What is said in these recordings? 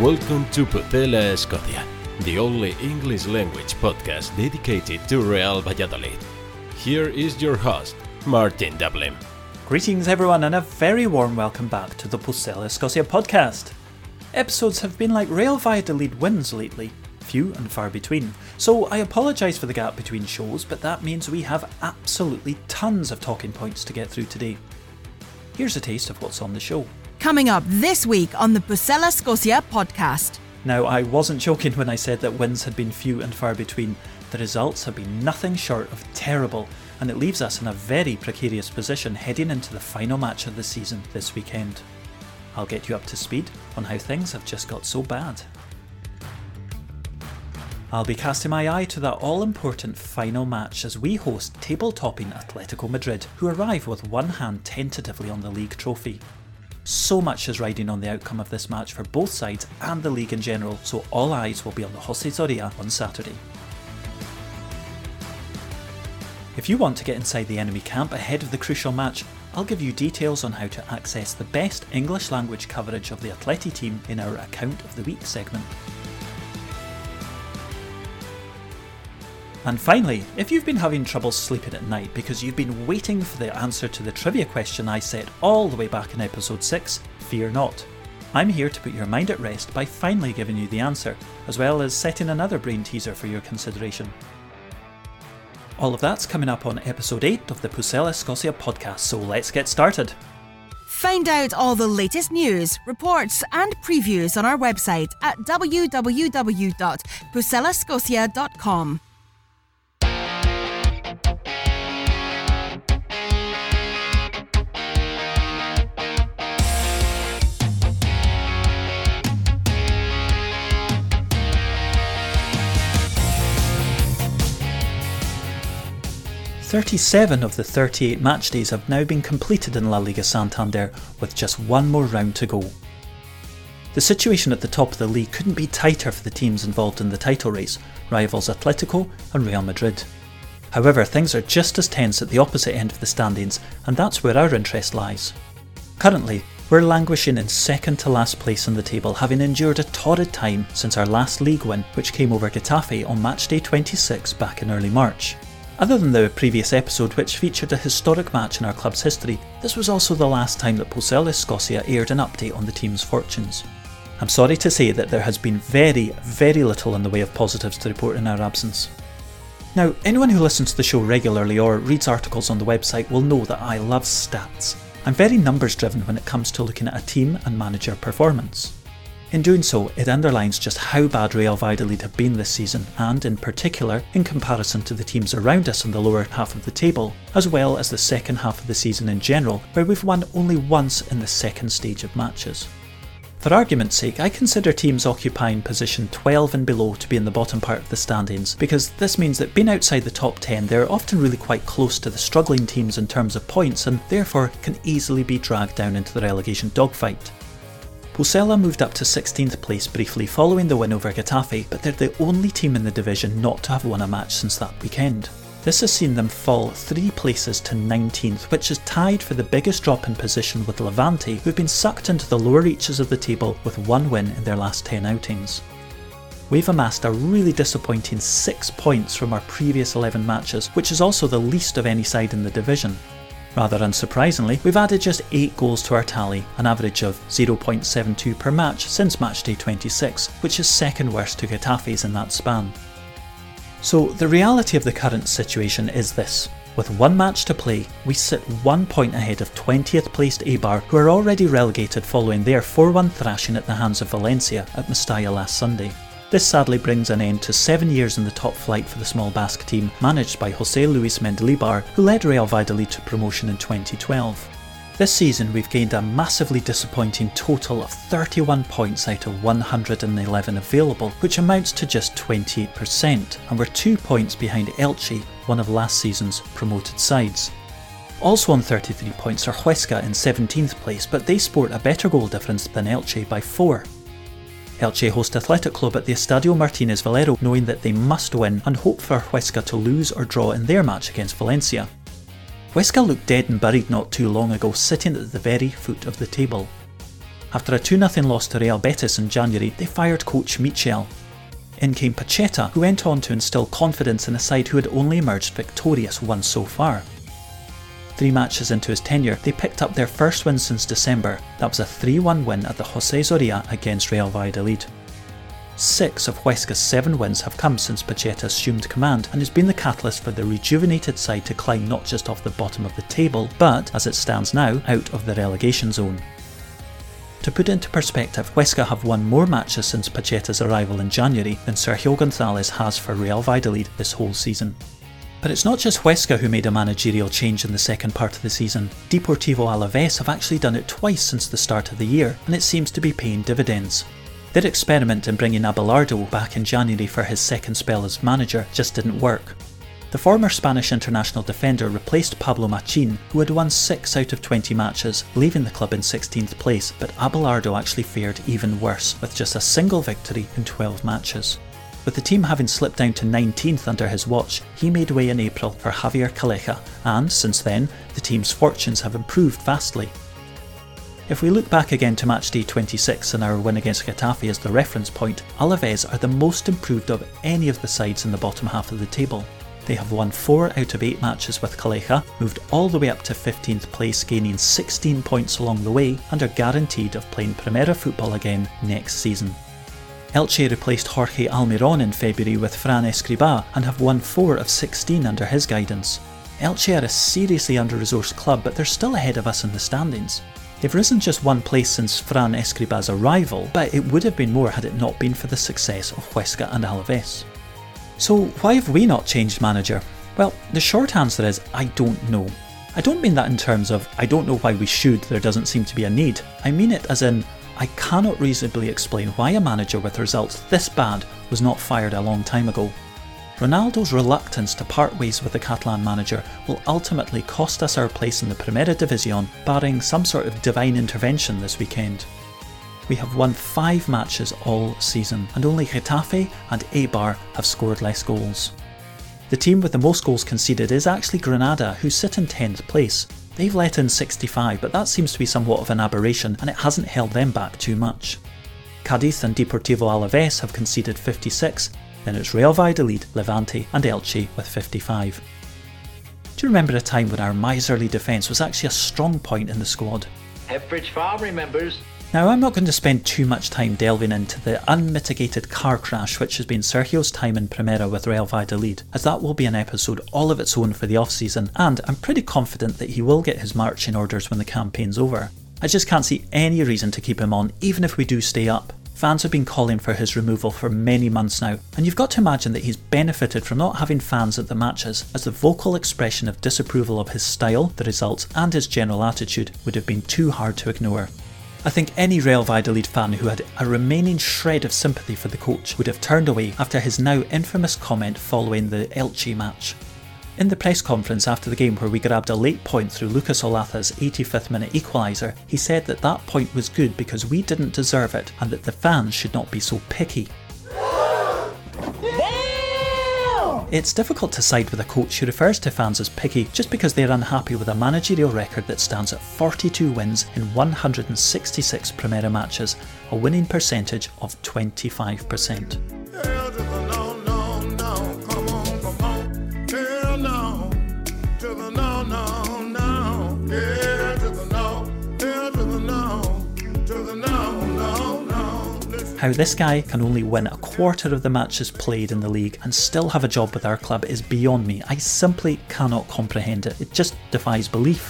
Welcome to Pucela Escocia, the only English language podcast dedicated to Real Valladolid. Here is your host, Martin Dublin. Greetings everyone and a very warm welcome back to the Pucela Escocia podcast. Episodes have been like Real Valladolid wins lately, few and far between, so I apologise for the gap between shows, but that means we have absolutely tons of talking points to get through today. Here's a taste of what's on the show. Coming up this week on the Pucela Escocia podcast. Now, I wasn't joking when I said that wins had been few and far between. The results have been nothing short of terrible, and it leaves us in a very precarious position heading into the final match of the season this weekend. I'll get you up to speed on how things have just got so bad. I'll be casting my eye to that all-important final match as we host table-topping Atletico Madrid, who arrive with one hand tentatively on the league trophy. So much is riding on the outcome of this match for both sides and the league in general, so all eyes will be on the José Zorrilla on Saturday. If you want to get inside the enemy camp ahead of the crucial match, I'll give you details on how to access the best English language coverage of the Atleti team in our Account of the Week segment. And finally, if you've been having trouble sleeping at night because you've been waiting for the answer to the trivia question I set all the way back in episode 6, fear not. I'm here to put your mind at rest by finally giving you the answer, as well as setting another brain teaser for your consideration. All of that's coming up on episode 8 of the Pucela Escocia podcast, so let's get started. Find out all the latest news, reports and previews on our website at www.pucelascocia.com. "37 of the 38 match days have now been completed in La Liga Santander, with just one more round to go. The situation at the top of the league couldn't be tighter for the teams involved in the title race, rivals Atletico and Real Madrid. However, things are just as tense at the opposite end of the standings, and that's where our interest lies. Currently, we're languishing in second to last place in the table, having endured a torrid time since our last league win, which came over Getafe on matchday 26 back in early March. Other than the previous episode, which featured a historic match in our club's history, this was also the last time that Pucela Escocia aired an update on the team's fortunes. I'm sorry to say that there has been very little in the way of positives to report in our absence. Now, anyone who listens to the show regularly or reads articles on the website will know that I love stats. I'm very numbers driven when it comes to looking at a team and manager performance. In doing so, it underlines just how bad Real Valladolid have been this season, and in particular, in comparison to the teams around us in the lower half of the table, as well as the second half of the season in general, where we've won only once in the second stage of matches. For argument's sake, I consider teams occupying position 12 and below to be in the bottom part of the standings, because this means that being outside the top 10, they're often really quite close to the struggling teams in terms of points, and therefore can easily be dragged down into the relegation dogfight. Pucela moved up to 16th place briefly following the win over Getafe, but they're the only team in the division not to have won a match since that weekend. This has seen them fall 3 places to 19th, which is tied for the biggest drop in position with Levante, who've been sucked into the lower reaches of the table with one win in their last 10 outings. We've amassed a really disappointing 6 points from our previous 11 matches, which is also the least of any side in the division. Rather unsurprisingly, we've added just 8 goals to our tally, an average of 0.72 per match since matchday 26, which is second worst to Getafe's in that span. So the reality of the current situation is this. With one match to play, we sit 1 point ahead of 20th placed Eibar, who are already relegated following their 4-1 thrashing at the hands of Valencia at Mestalla last Sunday. This sadly brings an end to 7 years in the top flight for the small Basque team, managed by José Luis Mendilibar, who led Real Valladolid to promotion in 2012. This season we've gained a massively disappointing total of 31 points out of 111 available, which amounts to just 28%, and we're 2 points behind Elche, one of last season's promoted sides. Also on 33 points are Huesca in 17th place, but they sport a better goal difference than Elche by 4. Elche host Athletic Club at the Estadio Martínez Valero, knowing that they must win and hope for Huesca to lose or draw in their match against Valencia. Huesca looked dead and buried not too long ago, sitting at the very foot of the table. After a 2-0 loss to Real Betis in January, they fired coach Michel. In came Pacheta, who went on to instill confidence in a side who had only emerged victorious once so far. 3 matches into his tenure, they picked up their first win since December. That was a 3-1 win at the José Zorrilla against Real Valladolid. 6 of Huesca's 7 wins have come since Pacheta assumed command and has been the catalyst for the rejuvenated side to climb not just off the bottom of the table, but, as it stands now, out of the relegation zone. To put it into perspective, Huesca have won more matches since Pacheta's arrival in January than Sergio González has for Real Valladolid this whole season. But it's not just Huesca who made a managerial change in the second part of the season. Deportivo Alavés have actually done it twice since the start of the year, and it seems to be paying dividends. Their experiment in bringing Abelardo back in January for his second spell as manager just didn't work. The former Spanish international defender replaced Pablo Machin, who had won 6 out of 20 matches, leaving the club in 16th place, but Abelardo actually fared even worse, with just a single victory in 12 matches. With the team having slipped down to 19th under his watch, he made way in April for Javier Calleja, and since then, the team's fortunes have improved vastly. If we look back again to matchday 26 and our win against Getafe as the reference point, Alavés are the most improved of any of the sides in the bottom half of the table. They have won 4 out of 8 matches with Calleja, moved all the way up to 15th place, gaining 16 points along the way, and are guaranteed of playing Primera football again next season. Elche replaced Jorge Almiron in February with Fran Escribá and have won 4 of 16 under his guidance. Elche are a seriously under-resourced club, but they're still ahead of us in the standings. They've risen just 1 place since Fran Escribá's arrival, but it would have been more had it not been for the success of Huesca and Alavés. So why have we not changed manager? Well, the short answer is I don't know. I don't mean that in terms of I don't know why we should, there doesn't seem to be a need. I mean it as in I cannot reasonably explain why a manager with results this bad was not fired a long time ago. Ronaldo's reluctance to part ways with the Catalan manager will ultimately cost us our place in the Primera División, barring some sort of divine intervention this weekend. We have won 5 matches all season, and only Getafe and Eibar have scored less goals. The team with the most goals conceded is actually Granada, who sit in 10th place. They've let in 65, but that seems to be somewhat of an aberration, and it hasn't held them back too much. Cádiz and Deportivo Alavés have conceded 56, then it's Real Valladolid, Levante and Elche with 55. Do you remember a time when our miserly defence was actually a strong point in the squad? Hepbridge Farm remembers. Now, I'm not going to spend too much time delving into the unmitigated car crash which has been Sergio's time in Primera with Real Valladolid, as that will be an episode all of its own for the off-season, and I'm pretty confident that he will get his marching orders when the campaign's over. I just can't see any reason to keep him on, even if we do stay up. Fans have been calling for his removal for many months now, and you've got to imagine that he's benefited from not having fans at the matches, as the vocal expression of disapproval of his style, the results and his general attitude would have been too hard to ignore. I think any Real Valladolid fan who had a remaining shred of sympathy for the coach would have turned away after his now infamous comment following the Elche match. In the press conference after the game, where we grabbed a late point through Lucas Olaza's 85th minute equaliser, he said that that point was good because we didn't deserve it and that the fans should not be so picky. It's difficult to side with a coach who refers to fans as picky just because they're unhappy with a managerial record that stands at 42 wins in 166 Primera matches, a winning percentage of 25%. How this guy can only win a quarter of the matches played in the league and still have a job with our club is beyond me. I simply cannot comprehend it. It just defies belief.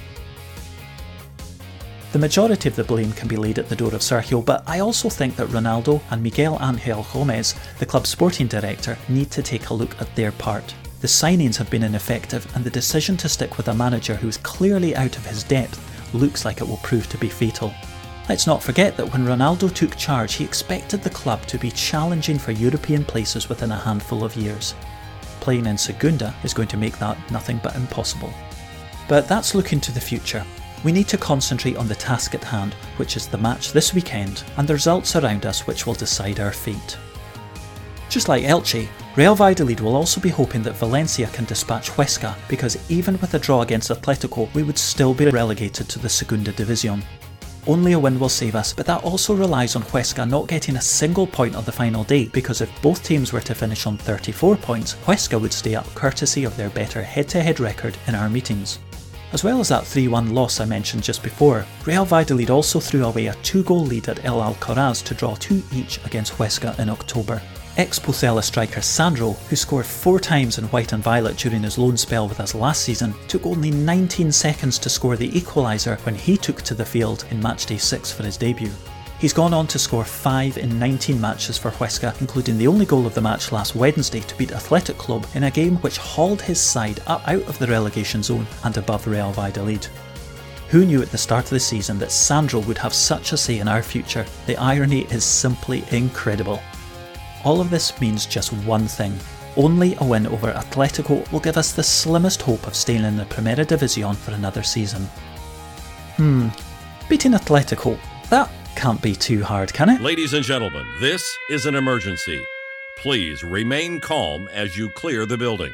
The majority of the blame can be laid at the door of Sergio, but I also think that Ronaldo and Miguel Ángel Gómez, the club's sporting director, need to take a look at their part. The signings have been ineffective, and the decision to stick with a manager who is clearly out of his depth looks like it will prove to be fatal. Let's not forget that when Ronaldo took charge, he expected the club to be challenging for European places within a handful of years. Playing in Segunda is going to make that nothing but impossible. But that's looking to the future. We need to concentrate on the task at hand, which is the match this weekend, and the results around us which will decide our fate. Just like Elche, Real Valladolid will also be hoping that Valencia can dispatch Huesca, because even with a draw against Atletico, we would still be relegated to the Segunda División. only a win will save us, but that also relies on Huesca not getting a single point on the final day, because if both teams were to finish on 34 points, Huesca would stay up courtesy of their better head-to-head record in our meetings. As well as that 3-1 loss I mentioned just before, Real Valladolid also threw away a 2-goal lead at El Alcoraz to draw 2 each against Huesca in October. Ex-Pucela striker Sandro, who scored 4 times in white and violet during his loan spell with us last season, took only 19 seconds to score the equaliser when he took to the field in matchday 6 for his debut. He's gone on to score 5 in 19 matches for Huesca, including the only goal of the match last Wednesday to beat Athletic Club in a game which hauled his side up out of the relegation zone and above Real Valladolid. Who knew at the start of the season that Sandro would have such a say in our future? The irony is simply incredible. All of this means just one thing. Only a win over Atletico will give us the slimmest hope of staying in the Primera División for another season. Beating Atletico, that can't be too hard, can it? Ladies and gentlemen, this is an emergency. Please remain calm as you clear the building.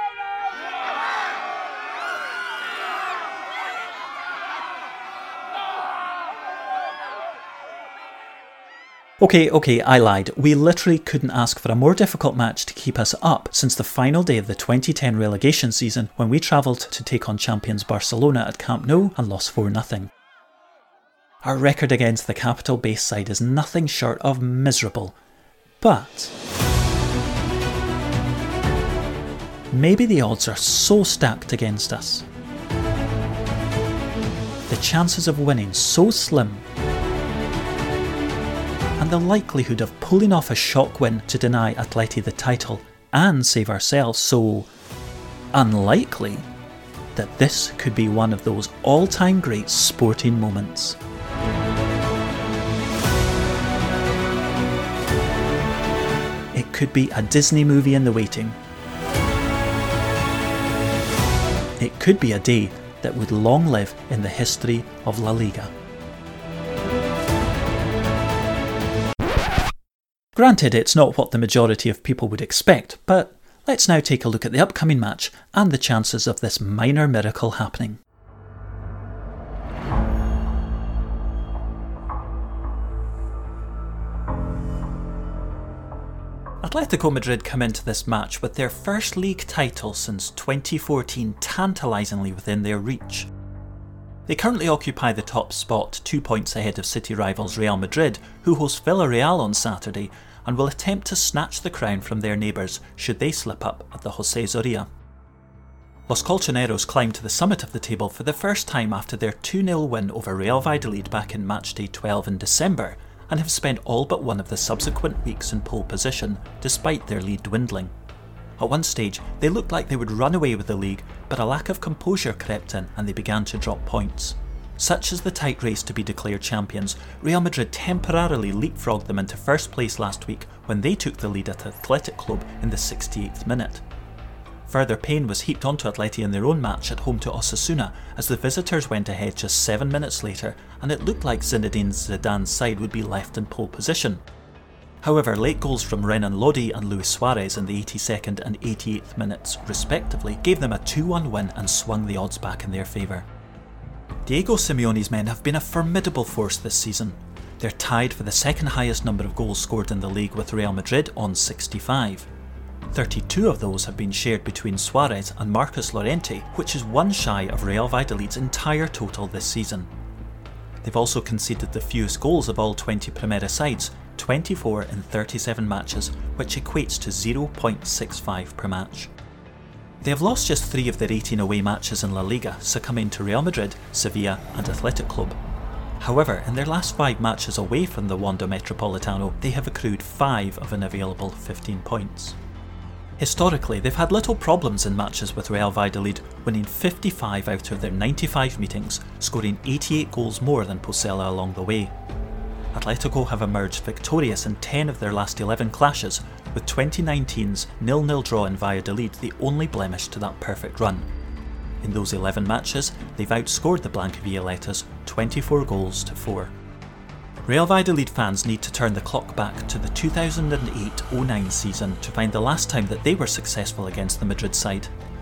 Okay, I lied. We literally couldn't ask for a more difficult match to keep us up since the final day of the 2010 relegation season, when we travelled to take on champions Barcelona at Camp Nou and lost 4-0. Our record against the capital-based side is nothing short of miserable, but maybe the odds are so stacked against us, the chances of winning so slim, and the likelihood of pulling off a shock win to deny Atleti the title and save ourselves so unlikely, that this could be one of those all-time great sporting moments. It could be a Disney movie in the waiting. It could be a day that would long live in the history of La Liga. Granted, it's not what the majority of people would expect, but let's now take a look at the upcoming match and the chances of this minor miracle happening. Atletico Madrid come into this match with their first league title since 2014 tantalisingly within their reach. They currently occupy the top spot, 2 points ahead of city rivals Real Madrid, who host Villarreal on Saturday and will attempt to snatch the crown from their neighbours should they slip up at the José Zorrilla. Los Colchoneros climbed to the summit of the table for the first time after their 2-0 win over Real Valladolid back in matchday 12 in December, and have spent all but one of the subsequent weeks in pole position, despite their lead dwindling. At one stage, they looked like they would run away with the league, but a lack of composure crept in and they began to drop points. Such is the tight race to be declared champions, Real Madrid temporarily leapfrogged them into first place last week when they took the lead at Athletic Club in the 68th minute. Further pain was heaped onto Atleti in their own match at home to Osasuna as the visitors went ahead just 7 minutes later, and it looked like Zinedine Zidane's side would be left in pole position. However, late goals from Renan Lodi and Luis Suarez in the 82nd and 88th minutes respectively gave them a 2-1 win and swung the odds back in their favour. Diego Simeone's men have been a formidable force this season. They're tied for the second highest number of goals scored in the league with Real Madrid on 65. 32 of those have been shared between Suarez and Marcos Llorente, which is one shy of Real Valladolid's entire total this season. They've also conceded the fewest goals of all 20 Primera sides, 24 in 37 matches, which equates to 0.65 per match. They have lost just 3 of their 18 away matches in La Liga, succumbing to Real Madrid, Sevilla and Athletic Club. However, in their last 5 matches away from the Wanda Metropolitano, they have accrued 5 of an available 15 points. Historically, they've had little problems in matches with Real Valladolid, winning 55 out of their 95 meetings, scoring 88 goals more than Pucela along the way. Atletico have emerged victorious in 10 of their last 11 clashes, with 2019's 0-0 draw in Valladolid the only blemish to that perfect run. In those 11 matches, they've outscored the Blancavioletas 24 goals to 4. Real Valladolid fans need to turn the clock back to the 2008-09 season to find the last time that they were successful against the Madrid side.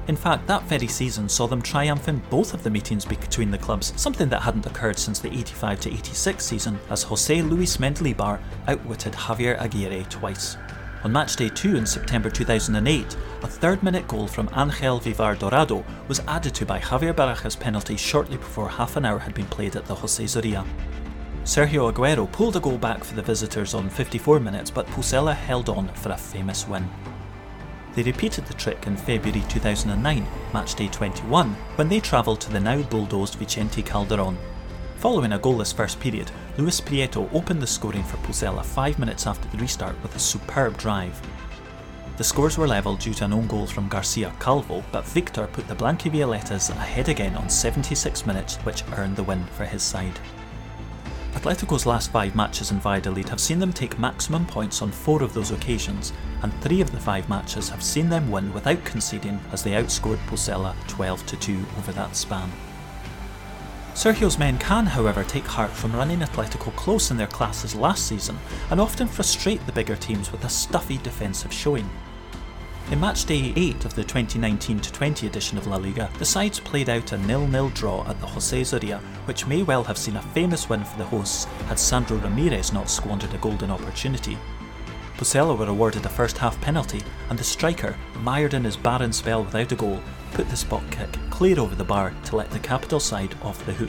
In fact, that very season saw them triumph in both of the meetings between the clubs, something that hadn't occurred since the 85-86 season, as José Luis Mendilibar outwitted Javier Aguirre twice. On matchday 2 in September 2008, a third-minute goal from Ángel Vivar Dorado was added to by Javier Baraja's penalty shortly before half an hour had been played at the José Zorrilla. Sergio Aguero pulled a goal back for the visitors on 54 minutes, but Pucela held on for a famous win. They repeated the trick in February 2009, matchday 21, when they travelled to the now bulldozed Vicente Calderón. Following a goalless first period, Luis Prieto opened the scoring for Pucela 5 minutes after the restart with a superb drive. The scores were levelled due to an own goal from Garcia Calvo, but Victor put the Blanquivioletas ahead again on 76 minutes, which earned the win for his side. Atletico's last 5 matches in Valladolid have seen them take maximum points on 4 of those occasions, and 3 of the 5 matches have seen them win without conceding as they outscored Pucela 12-2 over that span. Sergio's men can, however, take heart from running Atletico close in their classes last season and often frustrate the bigger teams with a stuffy defensive showing. In matchday 8 of the 2019-20 edition of La Liga, the sides played out a 0-0 draw at the José Zorrilla, which may well have seen a famous win for the hosts had Sandro Ramirez not squandered a golden opportunity. Pucela were awarded a first-half penalty, and the striker, mired in his barren spell without a goal, put the spot kick clear over the bar to let the capital side off the hook.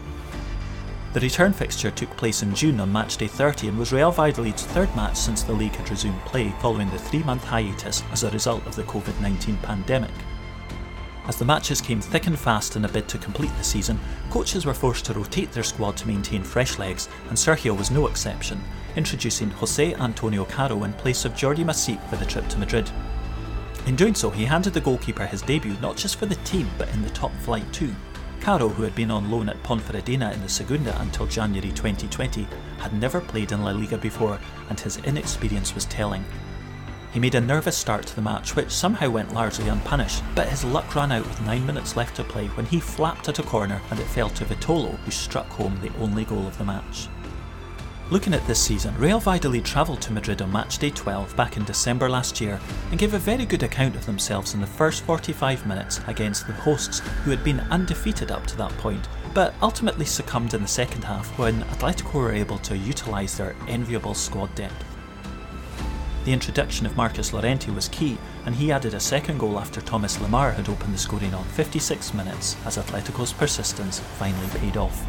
The return fixture took place in June on matchday 30 and was Real Valladolid's third match since the league had resumed play following the 3-month hiatus as a result of the COVID-19 pandemic. As the matches came thick and fast in a bid to complete the season, coaches were forced to rotate their squad to maintain fresh legs, and Sergio was no exception, introducing José Antonio Caro in place of Jordi Masip for the trip to Madrid. In doing so, he handed the goalkeeper his debut not just for the team but in the top flight too. Caro, who had been on loan at Ponferradina in the Segunda until January 2020, had never played in La Liga before, and his inexperience was telling. He made a nervous start to the match, which somehow went largely unpunished, but his luck ran out with 9 minutes left to play when he flapped at a corner and it fell to Vitolo, who struck home the only goal of the match. Looking at this season, Real Valladolid travelled to Madrid on matchday 12 back in December last year and gave a very good account of themselves in the first 45 minutes against the hosts, who had been undefeated up to that point, but ultimately succumbed in the second half when Atletico were able to utilise their enviable squad depth. The introduction of Marcus Llorente was key, and he added a second goal after Thomas Lemar had opened the scoring on 56 minutes as Atletico's persistence finally paid off.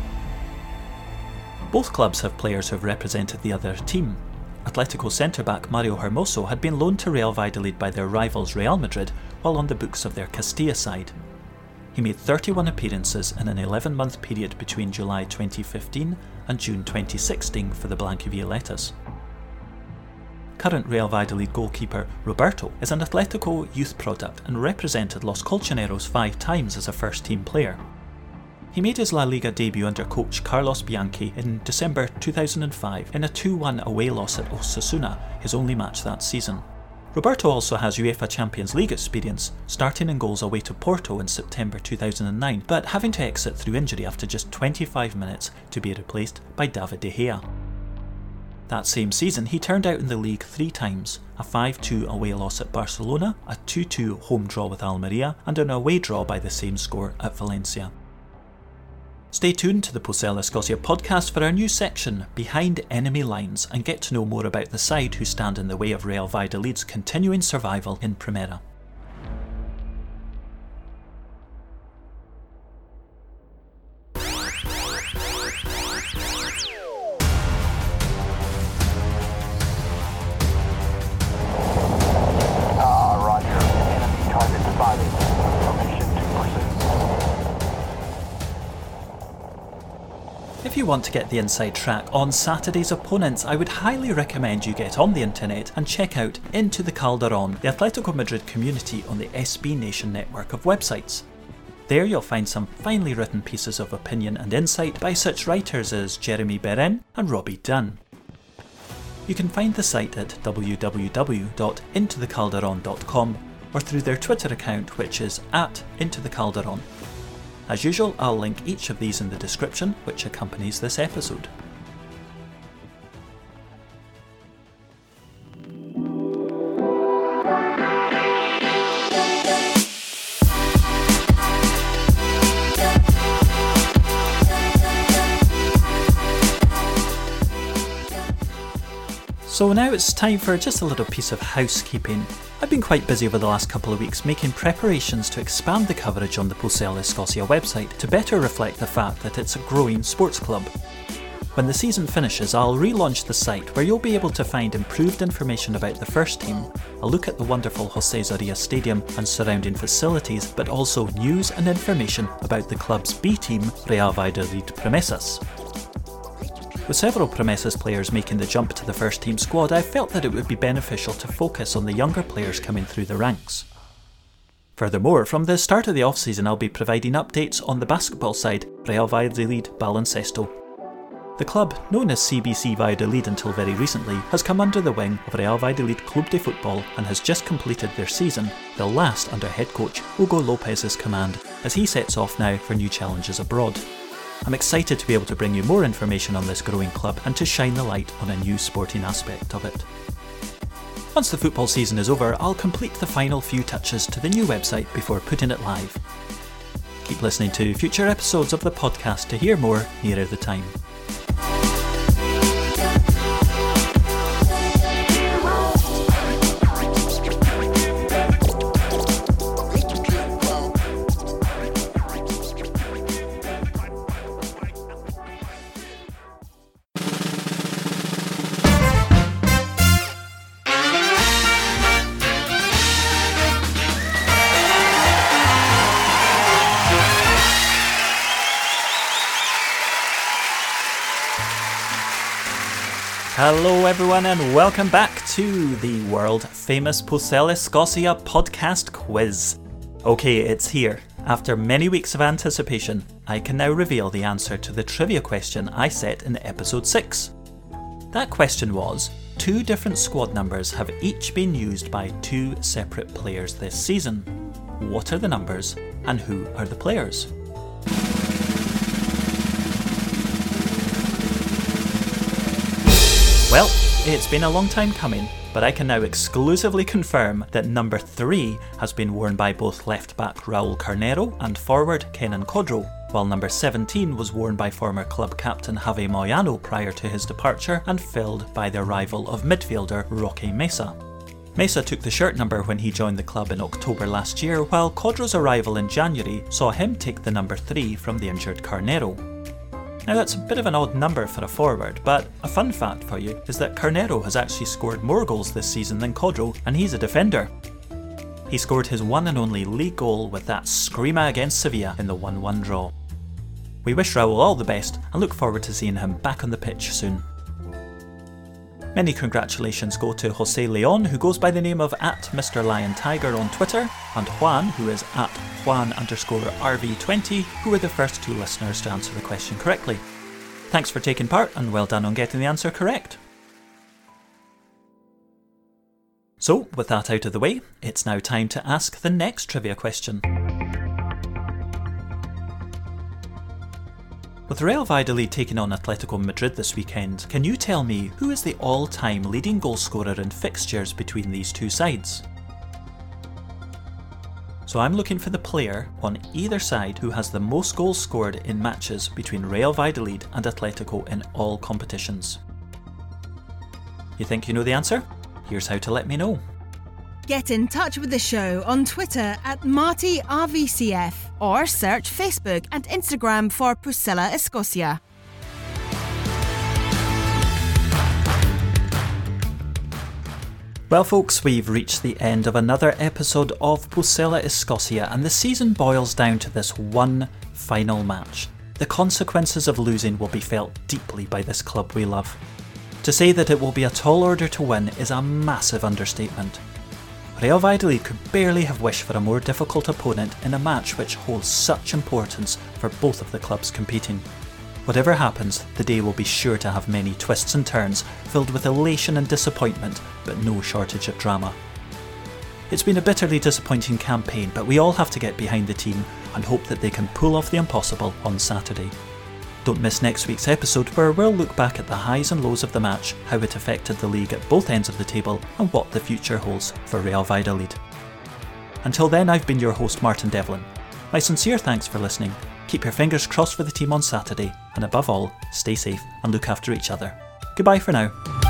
Both clubs have players who have represented the other team. Atletico centre-back Mario Hermoso had been loaned to Real Valladolid by their rivals Real Madrid while on the books of their Castilla side. He made 31 appearances in an 11-month period between July 2015 and June 2016 for the Blanquivioletas. Current Real Valladolid goalkeeper Roberto is an Atletico youth product and represented Los Colchoneros 5 times as a first-team player. He made his La Liga debut under coach Carlos Bianchi in December 2005 in a 2-1 away loss at Osasuna, his only match that season. Roberto also has UEFA Champions League experience, starting in goals away to Porto in September 2009, but having to exit through injury after just 25 minutes to be replaced by David De Gea. That same season, he turned out in the league 3 times, a 5-2 away loss at Barcelona, a 2-2 home draw with Almeria, and an away draw by the same score at Valencia. Stay tuned to the Pucela Escócia podcast for our new section, Behind Enemy Lines, and get to know more about the side who stand in the way of Real Valladolid's continuing survival in Primera. If you want to get the inside track on Saturday's opponents, I would highly recommend you get on the internet and check out Into the Calderón, the Atletico Madrid community on the SB Nation network of websites. There you'll find some finely written pieces of opinion and insight by such writers as Jeremy Beren and Robbie Dunn. You can find the site at www.intothecalderon.com or through their Twitter account, which is @IntoTheCalderon. As usual, I'll link each of these in the description which accompanies this episode. So now it's time for just a little piece of housekeeping. I've been quite busy over the last couple of weeks making preparations to expand the coverage on the Pulsella Escócia website to better reflect the fact that it's a growing sports club. When the season finishes, I'll relaunch the site where you'll be able to find improved information about the first team, a look at the wonderful José Zorrilla Stadium and surrounding facilities, but also news and information about the club's B team, Real Valladolid Promesas. With several Promesas players making the jump to the first team squad, I felt that it would be beneficial to focus on the younger players coming through the ranks. Furthermore, from the start of the off-season I'll be providing updates on the basketball side, Real Valladolid Baloncesto. The club, known as CBC Valladolid until very recently, has come under the wing of Real Valladolid Club de Football and has just completed their season, the last under head coach Hugo Lopez's command, as he sets off now for new challenges abroad. I'm excited to be able to bring you more information on this growing club and to shine the light on a new sporting aspect of it. Once the football season is over, I'll complete the final few touches to the new website before putting it live. Keep listening to future episodes of the podcast to hear more nearer the time. Hello everyone and welcome back to the world famous Pulsella Escócia podcast quiz. Okay, it's here. After many weeks of anticipation, I can now reveal the answer to the trivia question I set in episode 6. That question was, 2 different squad numbers have each been used by 2 separate players this season. What are the numbers and who are the players? Well, it's been a long time coming, but I can now exclusively confirm that number 3 has been worn by both left-back Raul Carnero and forward Kenan Codro, while number 17 was worn by former club captain Javi Moyano prior to his departure and filled by the arrival of midfielder Roque Mesa. Mesa took the shirt number when he joined the club in October last year, while Codro's arrival in January saw him take the number 3 from the injured Carnero. Now that's a bit of an odd number for a forward, but a fun fact for you is that Carnero has actually scored more goals this season than Codro, and he's a defender. He scored his one and only league goal with that screamer against Sevilla in the 1-1 draw. We wish Raul all the best and look forward to seeing him back on the pitch soon. Many congratulations go to Jose Leon, who goes by the name of @MrLionTiger on Twitter, and Juan, who is @Juan_RV20, who were the first 2 listeners to answer the question correctly. Thanks for taking part and well done on getting the answer correct. So, with that out of the way, it's now time to ask the next trivia question. With Real Valladolid taking on Atletico Madrid this weekend, can you tell me who is the all-time leading goal scorer in fixtures between these 2 sides? So I'm looking for the player on either side who has the most goals scored in matches between Real Valladolid and Atletico in all competitions. You think you know the answer? Here's how to let me know. Get in touch with the show on Twitter @MartyRVCF or search Facebook and Instagram for Pulsella Escócia. Well folks, we've reached the end of another episode of Pulsella Escócia, and the season boils down to this one final match. The consequences of losing will be felt deeply by this club we love. To say that it will be a tall order to win is a massive understatement. Real Valladolid could barely have wished for a more difficult opponent in a match which holds such importance for both of the clubs competing. Whatever happens, the day will be sure to have many twists and turns, filled with elation and disappointment, but no shortage of drama. It's been a bitterly disappointing campaign, but we all have to get behind the team and hope that they can pull off the impossible on Saturday. Don't miss next week's episode, where we'll look back at the highs and lows of the match, how it affected the league at both ends of the table, and what the future holds for Real Valladolid. Until then, I've been your host Martin Devlin. My sincere thanks for listening. Keep your fingers crossed for the team on Saturday, and above all, stay safe and look after each other. Goodbye for now.